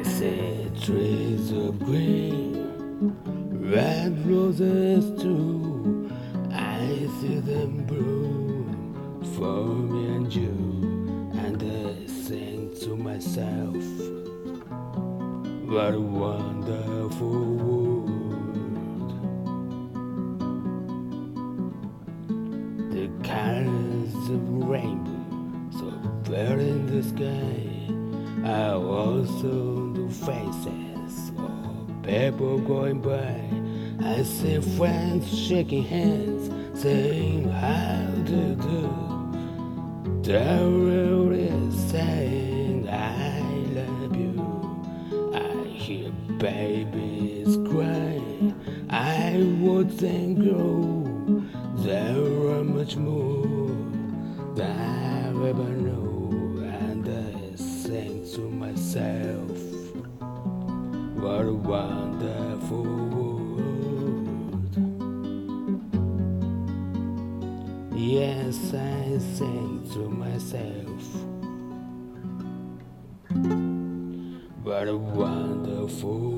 See trees of green, red roses too. I see them bloom for me and you, and I sing to myself, what a wonderful world. The colors of rainbow so bright in the sky are also the faces of people going by. I see friends shaking hands, saying how do you do. The world is saying I love you. I hear babies cry. I watch them grow. There are much more than I ever know, and I sing to myself, what a wonderful world. Yes, I sing to myself, what a wonderful